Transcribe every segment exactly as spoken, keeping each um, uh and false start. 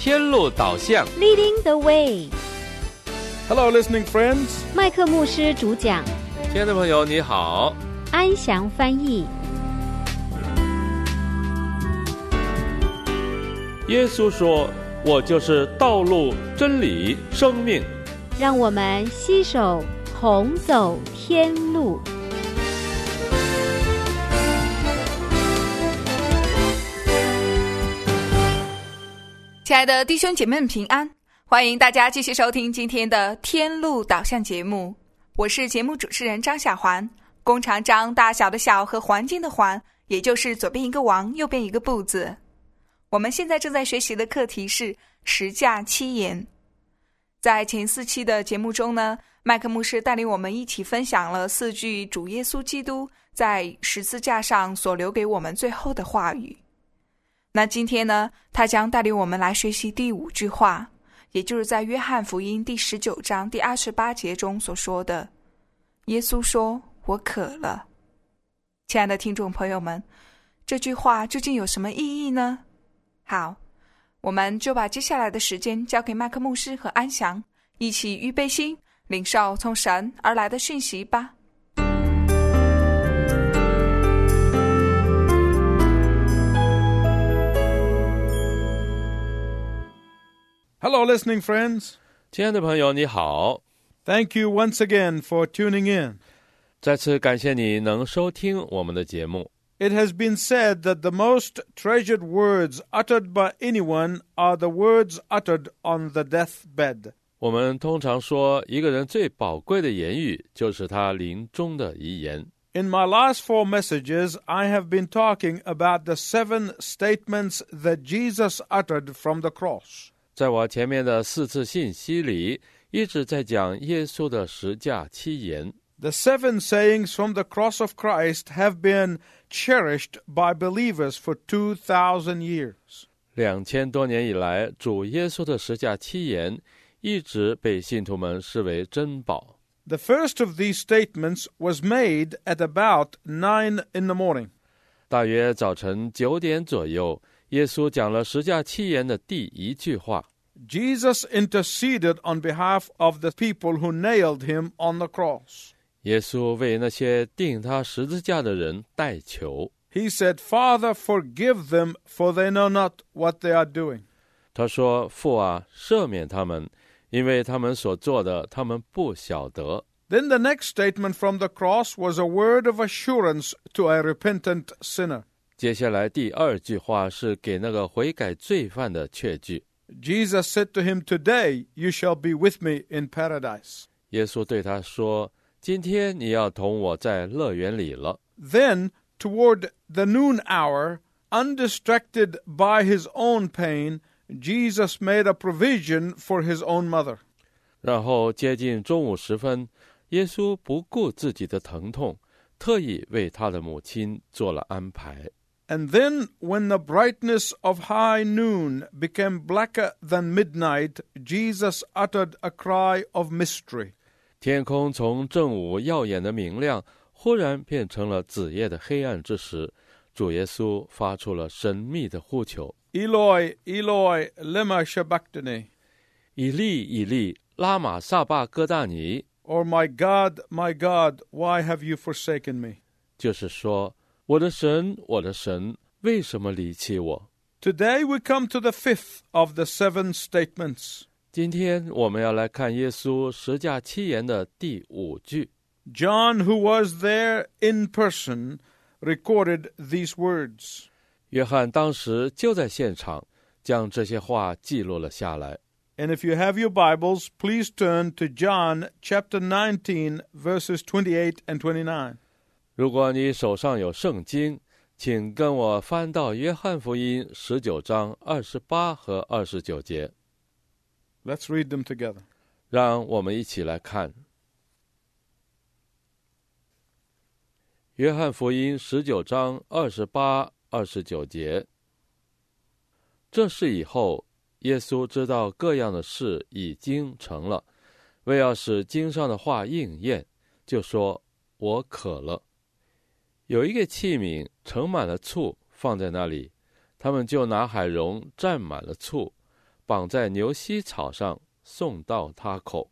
天路导向 Leading the way. Hello, listening friends. 麦克牧师主讲， 亲爱的朋友你好， 安祥翻译。 耶稣说，我就是道路、真理、生命。 让我们携手同走天路。 亲爱的弟兄姐妹们平安，欢迎大家继续收听今天的天路导向节目，我是节目主持人张小环。弓长张，大小的小和环境的环，也就是左边一个王，右边一个不字。我们现在正在学习的课题是十架七言。在前四期的节目中呢，麦克牧师带领我们一起分享了四句主耶稣基督在十字架上所留给我们最后的话语。那今天呢，他将带领我们来学习第五句话，也就是在约翰福音第十九章第二十八节中所说的，耶稣说，我渴了。亲爱的听众朋友们，这句话究竟有什么意义呢？好，我们就把接下来的时间交给麦克牧师和安祥，一起预备心，领受从神而来的讯息吧。 Hello, listening friends. 亲爱的朋友你好， Thank you once again for tuning in. 再次感谢你能收听我们的节目。 It has been said that the most treasured words uttered by anyone are the words uttered on the deathbed. 我们通常说，一个人最宝贵的言语就是他临终的遗言。 In my last four messages, I have been talking about the seven statements that Jesus uttered from the cross. 在我前面的四次信息里，一直在讲耶稣的十架七言。 The seven sayings from the cross of Christ have been cherished by believers for two thousand years. 两千多年以来，主耶稣的十架七言一直被信徒们视为珍宝。 The first of these statements was made at about nine in the morning. 大约早晨九点左右，耶稣讲了十架七言的第一句话。 Jesus interceded on behalf of the people who nailed him on the cross. 耶稣为那些钉他十字架的人代求。 He said, Father, forgive them, for they know not what they are doing. 他说，父啊，赦免他们，因为他们所做的，他们不晓得。 Then the next statement from the cross was a word of assurance to a repentant sinner. 接下来第二句话是给那个悔改罪犯的确据。 Jesus said to him, Today you shall be with me in paradise. 耶稣对他说，今天你要同我在乐园里了。 Then, toward the noon hour, undistracted by his own pain, Jesus made a provision for his own mother. 然后接近中午时分，耶稣不顾自己的疼痛，特意为他的母亲做了安排。 And then, when the brightness of high noon became blacker than midnight, Jesus uttered a cry of mystery. 天空从正午耀眼的明亮，忽然变成了子夜的黑暗之时，主耶稣发出了神秘的呼求。 Eloi, Eloi, lema sabachthani. 以利以利，拉玛撒巴哥大尼。 Or, my God, my God, why have you forsaken me? 就是说，我的神，我的神，为什么离弃我？ Today we come to the fifth of the seven statements. 今天我们要来看耶稣十架七言的第五句。 John, who was there in person, recorded these words. 约翰当时就在现场，将这些话记录了下来。 And if you have your Bibles, please turn to John chapter nineteen, verses twenty-eight and twenty-nine. 如果你手上有圣经，请跟我翻到约翰福音十九章二十八和二十九节。 Let's read them together. 让我们一起来看。约翰福音十九章二十八、二十九节。这事以后，耶稣知道各样的事已经成了，为要使经上的话应验，就说：“我渴了。”有一个器皿盛满了醋，放在那里，他们就拿海蓉蘸满了醋， 绑在牛膝草上，送到他口。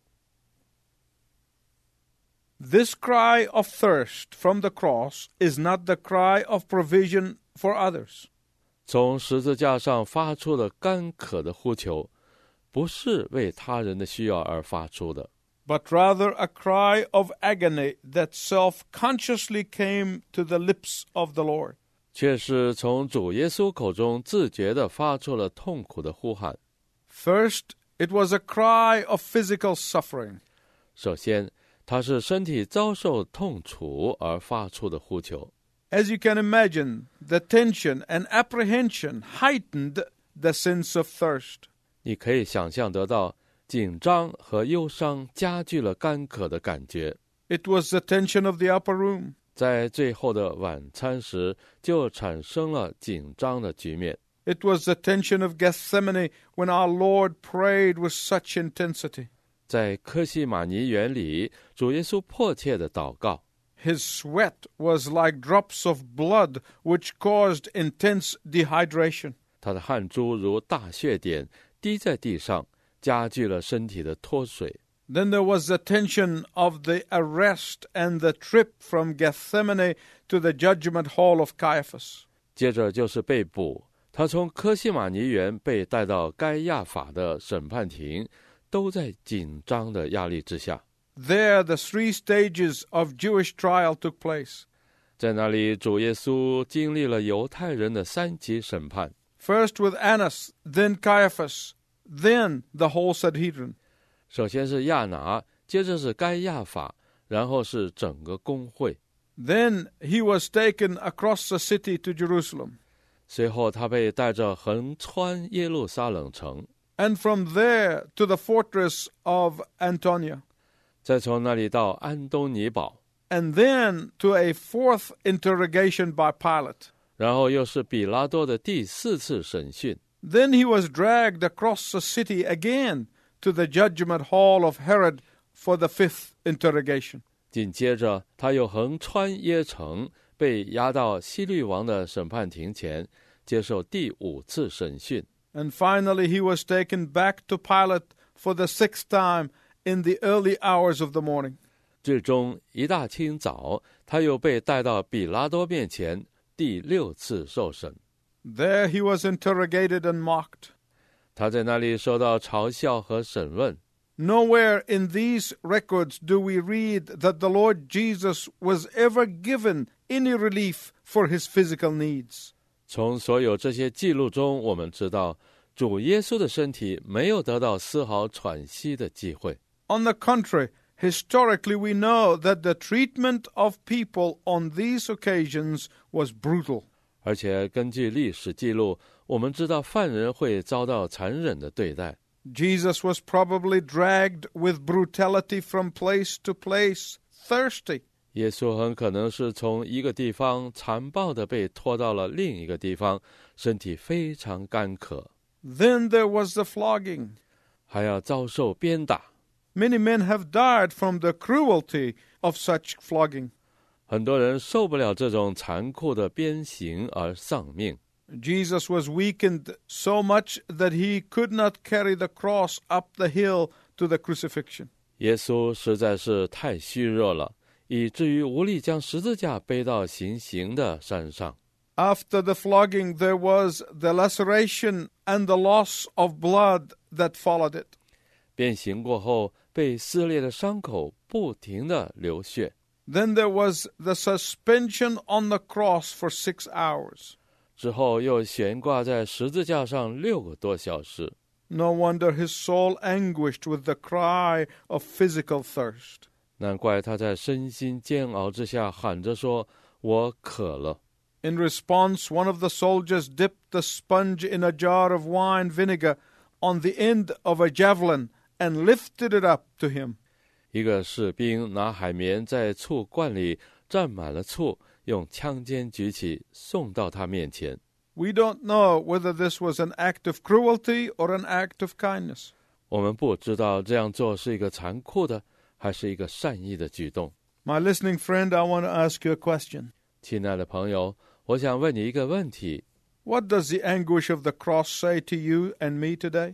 This cry of thirst from the cross is not the cry of provision for others. 从十字架上发出的干渴的呼求，不是为他人的需要而发出的， but rather a cry of agony that self-consciously came to the lips of the Lord. 却是从主耶稣口中自觉地发出了痛苦的呼喊。 First, it was a cry of physical suffering. 首先，他是身体遭受痛楚而发出的呼求。 As you can imagine, the tension and apprehension heightened the sense of thirst. 你可以想象得到，紧张和忧伤加剧了干渴的感觉。 It was the tension of the upper room. 在最后的晚餐时，就产生了紧张的局面。 It was the tension of Gethsemane when our Lord prayed with such intensity. 在客西马尼园里，主耶稣迫切地祷告。 His sweat was like drops of blood which caused intense dehydration. 他的汗珠如大血点滴在地上，加剧了身体的脱水。 Then there was the tension of the arrest and the trip from Gethsemane to the judgment hall of Caiaphas. 接着就是被捕，他从科西马尼园被带到该亚法的审判庭，都在紧张的压力之下。 There the three stages of Jewish trial took place. 在那里，主耶稣经历了犹太人的三级审判。 First with Annas, then Caiaphas, then the whole Sanhedrin. 首先是亚拿，接着是该亚法，然后是整个公会。 Then he was taken across the city to Jerusalem. 随后他被带着横穿耶路撒冷城， And from there to the fortress of Antonia. 再从那里到安东尼堡， And then to a fourth interrogation by Pilate. 然后又是比拉多的第四次审讯。 Then he was dragged across the city again to the judgment hall of Herod for the fifth interrogation. 紧接着他又横穿耶城，被押到希律王的审判庭前，接受第五次审讯。 And finally he was taken back to Pilate for the sixth time in the early hours of the morning. 最终一大清早，他又被带到比拉多面前，第六次受审。 There he was interrogated and mocked. 他在那里受到嘲笑和审问。 Nowhere in these records do we read that the Lord Jesus was ever given any relief for his physical needs. 从所有这些记录中，我们知道主耶稣的身体没有得到丝毫喘息的机会。 On the contrary, historically we know that the treatment of people on these occasions was brutal. 而且根据历史记录，我们知道犯人会遭到残忍的对待。 Jesus was probably dragged with brutality from place to place, thirsty. 耶稣很可能是从一个地方残暴地被拖到了另一个地方，身体非常干渴。 Then there was the flogging. 还要遭受鞭打。 Many men have died from the cruelty of such flogging. 很多人受不了这种残酷的鞭刑而丧命。 Jesus was weakened so much that he could not carry the cross up the hill to the crucifixion. 耶稣实在是太虚弱了，以至于无力将十字架背到行刑的山上。 After the flogging, there was the laceration and the loss of blood that followed it. 鞭刑过后，被撕裂的伤口不停地流血。 Then there was the suspension on the cross for six hours. 之后又悬挂在十字架上六个多小时。 No wonder his soul anguished with the cry of physical thirst. 难怪他在身心煎熬之下喊着说：“我渴了。” In response, one of the soldiers dipped the sponge in a jar of wine vinegar on the end of a javelin and lifted it up to him. 一个士兵拿海绵在醋罐里蘸满了醋，用枪尖举起，送到他面前。 We don't know whether this was an act of cruelty or an act of kindness. 我们不知道这样做是一个残酷的，还是一个善意的举动。 My listening friend, I want to ask you a question. 亲爱的朋友，我想问你一个问题： What does the anguish of the cross say to you and me today?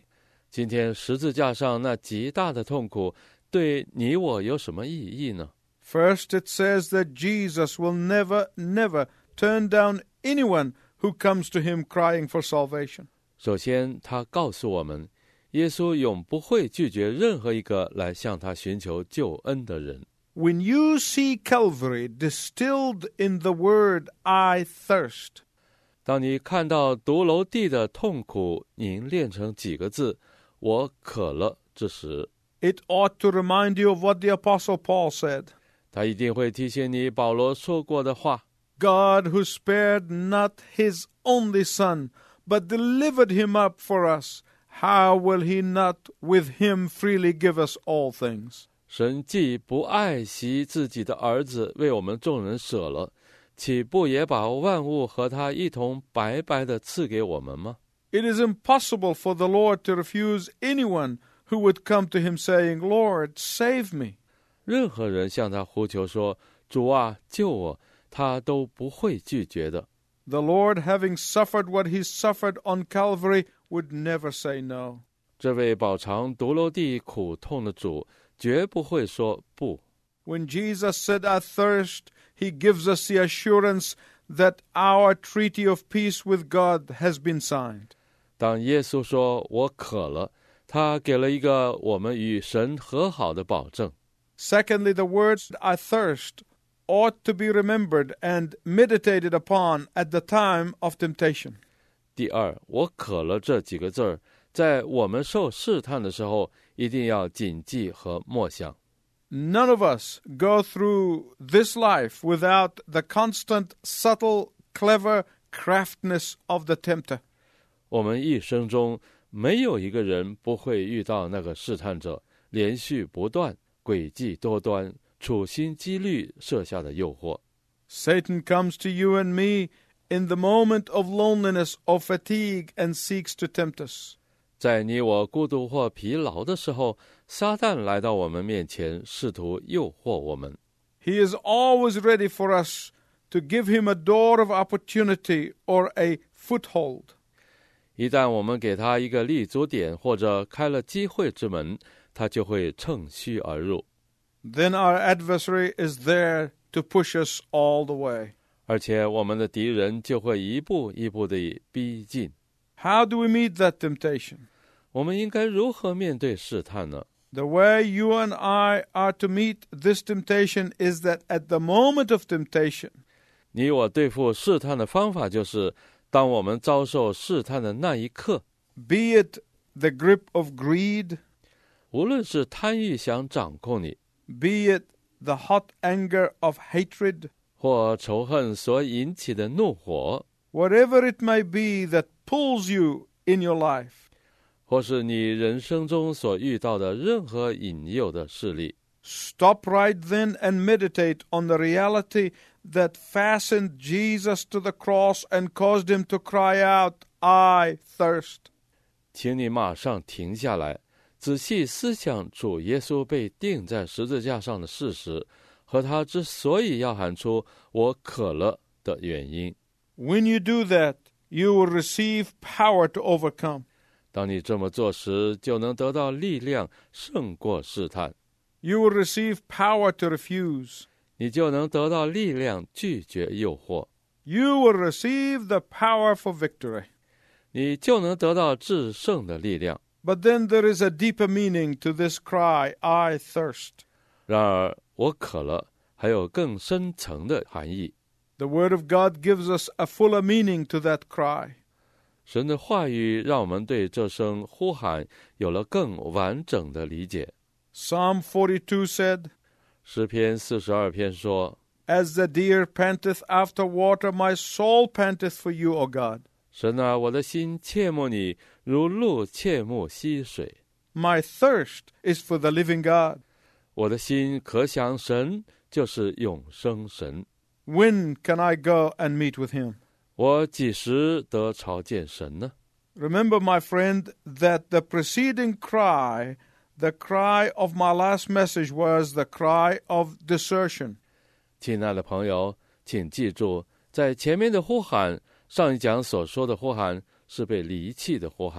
今天十字架上那极大的痛苦对你我有什么意义呢？ First, it says that Jesus will never, never turn down anyone who comes to him crying for salvation. 首先，他告诉我们，耶稣永不会拒绝任何一个来向他寻求救恩的人。 When you see Calvary distilled in the word, I thirst, 当你看到独楼地的痛苦凝练成几个字，我渴了之时， it ought to remind you of what the Apostle Paul said. 他一定会提醒你保罗说过的话。 God who spared not his only son, but delivered him up for us, how will he not with him freely give us all things? 神既不爱惜自己的儿子为我们众人舍了，岂不也把万物和他一同白白地赐给我们吗？ It is impossible for the Lord to refuse anyone who would come to him saying, Lord, save me. 任何人向他呼求说，主啊，救我，他都不会拒绝的。 The Lord, having suffered what he suffered on Calvary, would never say no. 这位饱尝独楼地苦痛的主绝不会说不。 When Jesus said, I thirst, he gives us the assurance that our treaty of peace with God has been signed. 当耶稣说我渴了，他给了一个我们与神和好的保证。 Secondly, the words, I thirst, ought to be remembered and meditated upon at the time of temptation. 第二，我渴了这几个字儿，在我们受试探的时候，一定要谨记和默想。 None of us go through this life without the constant, subtle, clever craftiness of the tempter. 我们一生中没有一个人不会遇到那个试探者，连续不断、诡计多端、处心积虑设下的诱惑。 Satan comes to you and me in the moment of loneliness or fatigue and seeks to tempt us. 在你我孤独或疲劳的时候，撒旦来到我们面前，试图诱惑我们。 He is always ready for us to give him a door of opportunity or a foothold. 一旦我们给他一个立足点或者开了机会之门，他就会乘虚而入。 Then our adversary is there to push us all the way. 而且我们的敌人就会一步一步地逼近。 How do we meet that temptation? 我们应该如何面对试探呢？ The way you and I are to meet this temptation is that at the moment of temptation, 你我对付试探的方法就是，当我们遭受试探的那一刻， be it the grip of greed, 无论是贪欲想掌控你， be it the hot anger of hatred, 或仇恨所引起的怒火， whatever it may be that pulls you in your life, 或是你人生中所遇到的任何引诱的势力， stop right then and meditate on the reality that fastened Jesus to the cross and caused him to cry out, I thirst. 请你马上停下来，仔细思想主耶稣被钉在十字架上的事实，和他之所以要喊出我渴了的原因。 When you do that, you will receive power to overcome. 当你这么做时，就能得到力量胜过试探。 You will receive power to refuse. 你就能得到力量拒绝诱惑。 You will receive the power for victory. 你就能得到制胜的力量。 But then there is a deeper meaning to this cry, I thirst. 然而，我渴了，还有更深层的含义。 The Word of God gives us a fuller meaning to that cry. 神的话语让我们对这声呼喊有了更完整的理解。 Psalm forty-two said, 诗篇四十二篇说， As the deer panteth after water, my soul panteth for you, O God. 神啊，我的心切慕你，如鹿切慕溪水。 My thirst is for the living God. 我的心可想神，就是永生神。 When can I go and meet with him? 我几时得朝见神呢？ Remember, my friend, that the preceding cry, the cry of my last message, was the cry of desertion. 亲爱的朋友，请记住，在前面的呼喊，上一讲所说的呼喊是被离弃的呼喊。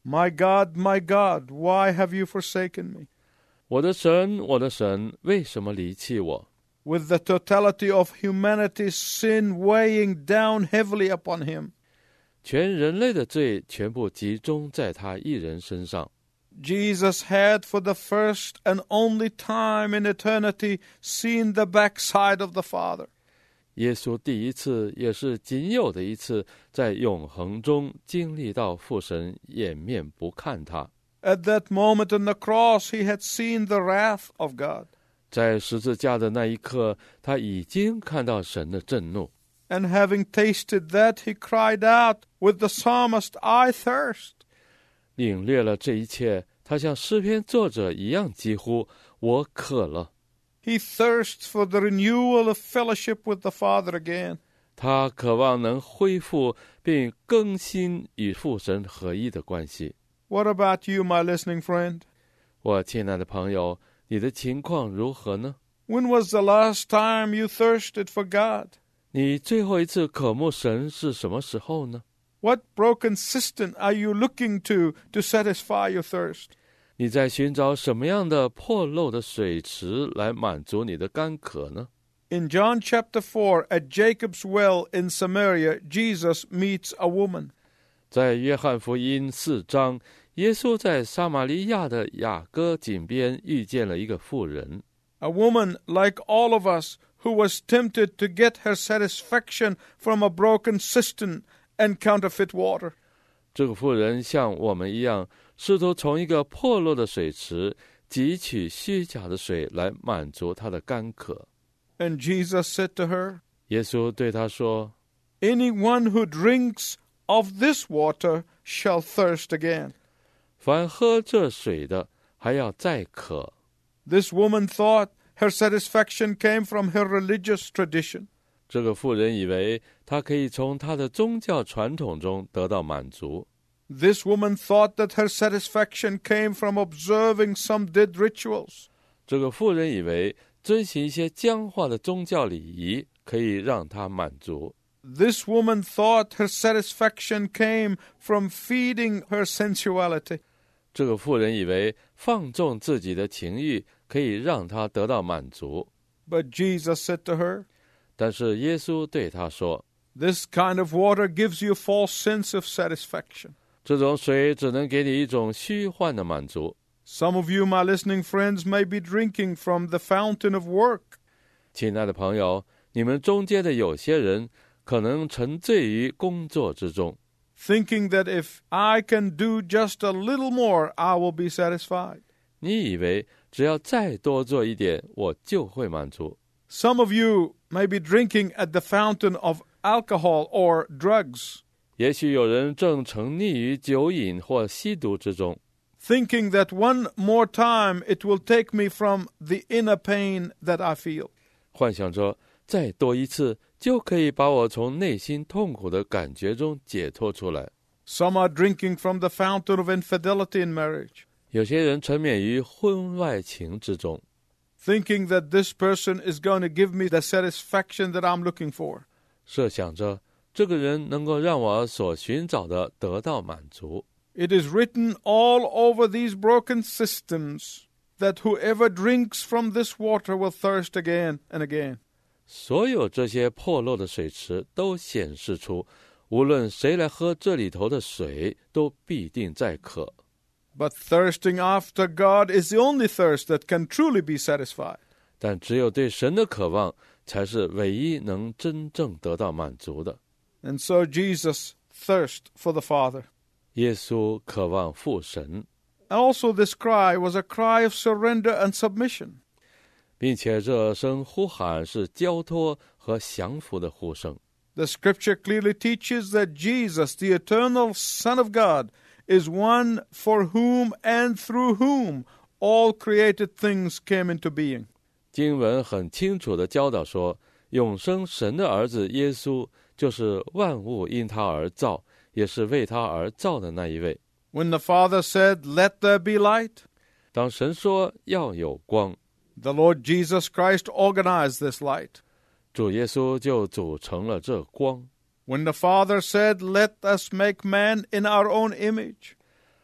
My God, my God, why have you forsaken me? 我的神，我的神，为什么离弃我？ With the totality of humanity's sin weighing down heavily upon him, 全人类的罪全部集中在他一人身上。 Jesus had for the first and only time in eternity seen the backside of the Father. 耶稣第一次也是仅有的一次在永恒中经历到父神掩面不看他。 At that moment on the cross, he had seen the wrath of God. 在十字架的那一刻，他已经看到神的震怒。 And having tasted that, he cried out with the psalmist, I thirst. 领略了这一切，他像诗篇作者一样疾呼：我渴了。 He thirsts for the renewal of fellowship with the Father again. 他渴望能恢复并更新与父神合一的关系。 What about you, my listening friend? 我亲爱的朋友，你的情况如何呢？ When was the last time you thirsted for God? 你最后一次渴慕神是什么时候呢？ What broken cistern are you looking to to satisfy your thirst? 你在寻找什么样的破漏的水池来满足你的干渴呢？ In John chapter four, at Jacob's well in Samaria, Jesus meets a woman. 在约翰福音四章，耶稣在撒玛利亚的雅各井边遇见了一个妇人。 A woman like all of us who was tempted to get her satisfaction from a broken cistern and counterfeit water. 这个妇人像我们一样，试图从一个破落的水池汲取虚假的水来满足她的干渴。 And Jesus said to her, 耶稣对她说： Anyone who drinks of this water shall thirst again. 凡喝这水的，还要再渴。 This woman thought her satisfaction came from her religious tradition. 这个妇人以为她可以从她的宗教传统中得到满足。 This woman thought that her satisfaction came from observing some dead rituals. 这个妇人以为遵循一些僵化的宗教礼仪可以让她满足。 This woman thought her satisfaction came from feeding her sensuality. 这个妇人以为放纵自己的情欲可以让她得到满足。 But Jesus said to her, 但是耶稣对她说： This kind of water gives you a false sense of satisfaction. 这种水只能给你一种虚幻的满足。 Some of you, my listening friends, may be drinking from the fountain of work. 亲爱的朋友，你们中间的有些人可能沉醉于工作之中， Thinking that if I can do just a little more, I will be satisfied. 你以为只要再多做一点，我就会满足。 Some of you may be drinking at the fountain of alcohol or drugs, 也许有人正沉溺于酒瘾或吸毒之中， thinking that one more time it will take me from the inner pain that I feel. 幻想着再多一次就可以把我从内心痛苦的感觉中解脱出来。 Some are drinking from the fountain of infidelity in marriage, 有些人沉湎于婚外情之中， thinking that this person is going to give me the satisfaction that I'm looking for. 设想着这个人能够让我所寻找的得到满足。 It is written all over these broken systems that whoever drinks from this water will thirst again and again. 所有这些破漏的水池都显示出，无论谁来喝这里头的水，都必定在渴。 But thirsting after God is the only thirst that can truly be satisfied. 但只有对神的渴望，才是唯一能真正得到满足的。 And so Jesus thirsted for the Father. 耶稣渴望父神， Also, this cry was a cry of surrender and submission. 并且这声呼喊是交托和降服的呼声。 The scripture clearly teaches that Jesus, the eternal Son of God, is one for whom and through whom all created things came into being. 经文很清楚地教导说，永生神的儿子耶稣就是万物因他而造，也是为他而造的那一位。 When the Father said, "Let there be light," 当神说要有光， the Lord Jesus Christ organized this light. 主耶稣就组成了这光。 When the Father said, "Let us make man in our own image,"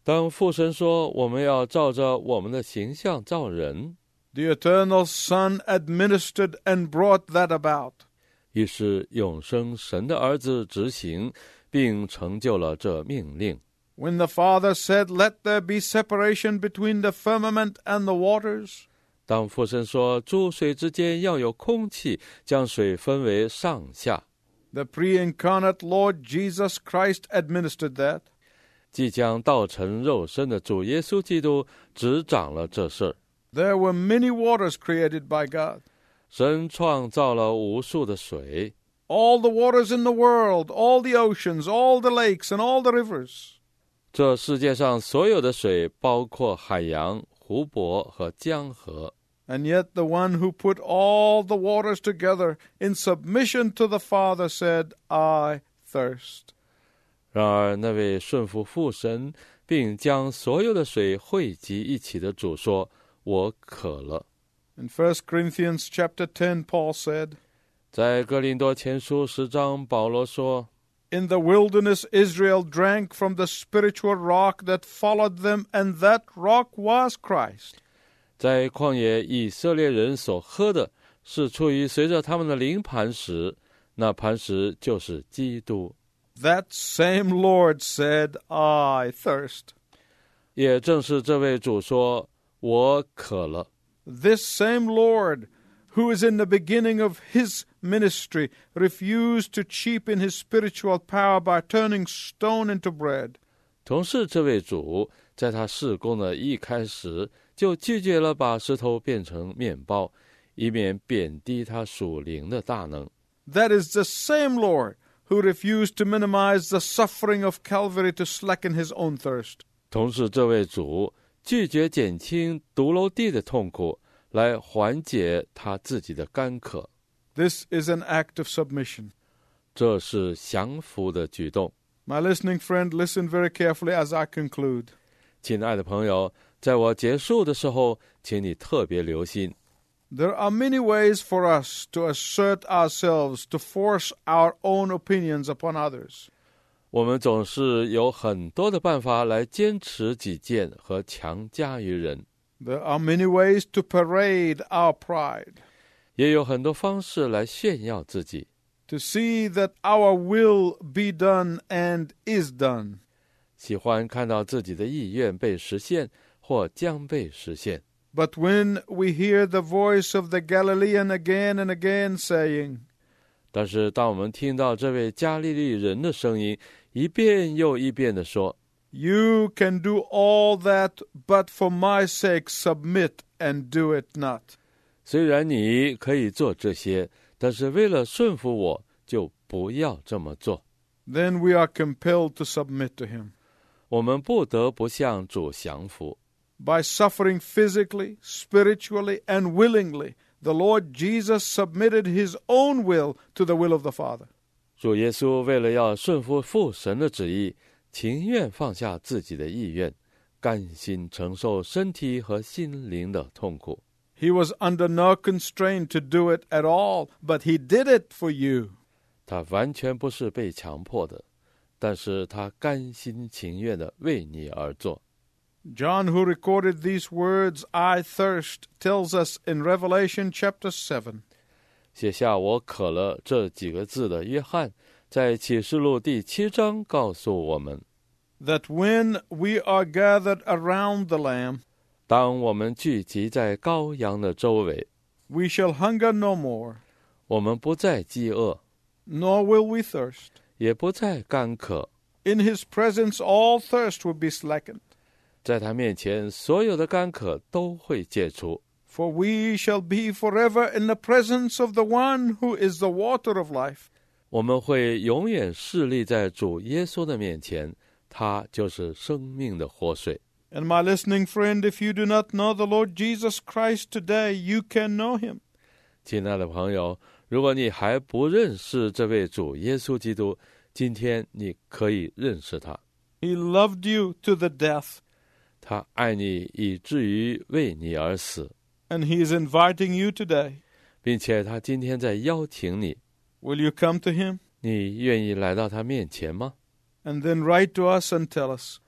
当父神说我们要照着我们的形象造人， the eternal Son administered and brought that about. 于是永生神的儿子执行并成就了这命令。 When the Father said, "Let there be separation between the firmament and the waters," 当父神说诸水之间要有空气，将水分为上下， the pre-incarnate Lord Jesus Christ administered that. 即将道成肉身的主耶稣基督执掌了这事儿。 There were many waters created by God. 神创造了无数的水， All the waters in the world, all the oceans, all the lakes, and all the rivers. 这世界上所有的水，包括海洋、湖泊和江河。 And yet the one who put all the waters together in submission to the Father said, "I thirst." 然而那位顺服父神并将所有的水汇集一起的主说，我渴了。 In First Corinthians chapter ten, Paul said, 在哥林多前书十章，保罗说， "In the wilderness Israel drank from the spiritual rock that followed them, and that rock was Christ." 在旷野以色列人所喝的是出于随着他们的灵磐石，那磐石就是基督。 That same Lord said, "I thirst." 也正是这位主说，我渴了。 This same Lord, who is in the beginning of his ministry, refused to cheapen his spiritual power by turning stone into bread. 同是这位主在他事工的一开始就拒绝了把石头变成面包，以免贬低他属灵的大能。 That is the same Lord who refused to minimize the suffering of Calvary to slacken his own thirst. 同时这位主拒绝减轻独楼地的痛苦，来缓解他自己的干渴。 This is an act of submission. 这是降服的举动。 My listening friend, listen very carefully as I conclude. 亲爱的朋友，在我结束的时候，请你特别留心。 There are many ways for us to assert ourselves, to force our own opinions upon others. 我们总是有很多的办法来坚持己见和强加于人， There are many ways to parade our pride, 也有很多方式来炫耀自己， to see that our will be done and is done. 喜欢看到自己的意愿被实现或将被实现。 But when we hear the voice of the Galilean again and again saying, 但是当我们听到这位加利利人的声音一遍又一遍地说， "You can do all that, but for my sake submit and do it not." 虽然你可以做这些，但是为了顺服我，就不要这么做。 Then we are compelled to submit to him. 我们不得不向主降服。 By suffering physically, spiritually, and willingly, the Lord Jesus submitted his own will to the will of the Father. 主耶稣为了要顺服父神的旨意，情愿放下自己的意愿，甘心承受身体和心灵的痛苦。 He was under no constraint to do it at all, but he did it for you. 他完全不是被强迫的，但是他甘心情愿地为你而做。 John, who recorded these words, "I thirst," tells us in Revelation chapter seven. 写下我渴了这几个字的约翰，在启示录第七章告诉我们， that when we are gathered around the Lamb, 当我们聚集在羔羊的周围， we shall hunger no more, 我们不再饥饿， nor will we thirst. 也不再干渴。 In his presence all thirst will be slackened. 在他面前，所有的干渴都会解除。 For we shall be forever in the presence of the one who is the water of life. 我们会永远侍立在主耶稣的面前，他就是生命的活水。 And my listening friend, if you do not know the Lord Jesus Christ today, you can know him. 亲爱的朋友，如果你还不认识这位主耶稣基督，今天你可以认识他。 He loved you to the death. 他爱你以至于为你而死， And he is inviting you today. 并且他今天在邀请你， Will you come to him? 你愿意来到他面前吗？ And then write to us and tell us.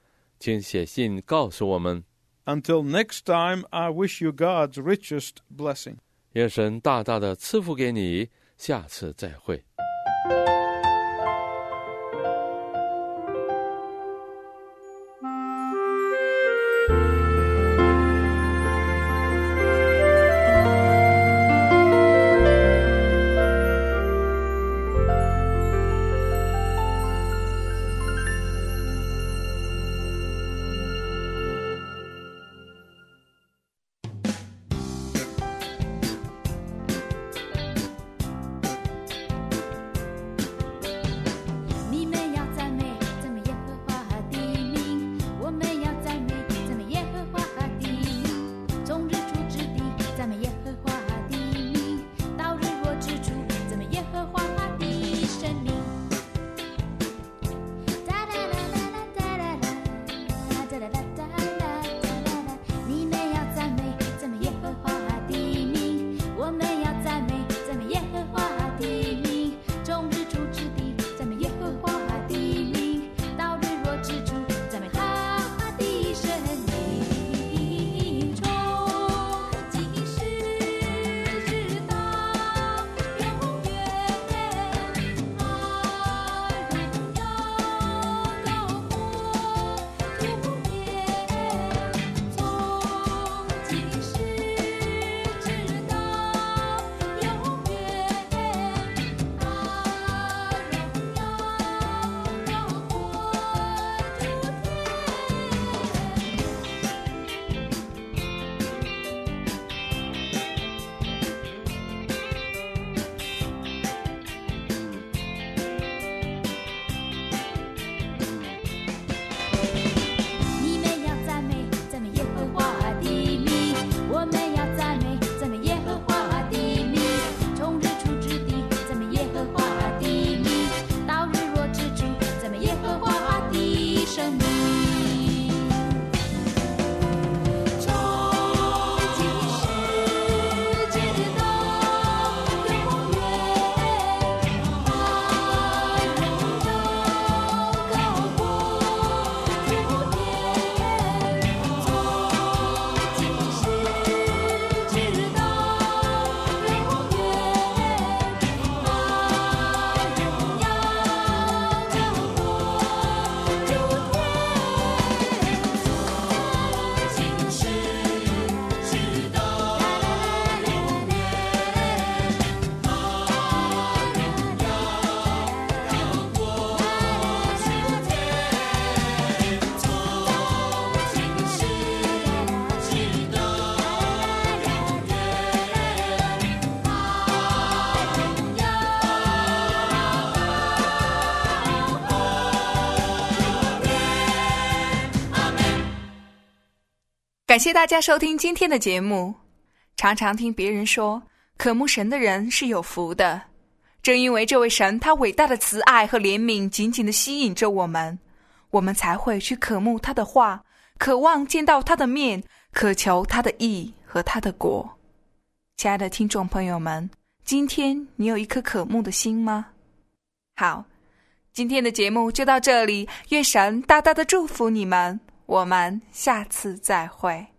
请写信告诉我们。 Until next time, I wish you God's richest blessing. 愿神大大的赐福给你，下次再会。 感谢大家收听今天的节目。常常听别人说，渴慕神的人是有福的。正因为这位神他伟大的慈爱和怜悯紧紧地吸引着我们，我们才会去渴慕他的话，渴望见到他的面，渴求他的义和他的国。亲爱的听众朋友们，今天你有一颗渴慕的心吗？好，今天的节目就到这里，愿神大大的祝福你们，我们下次再会。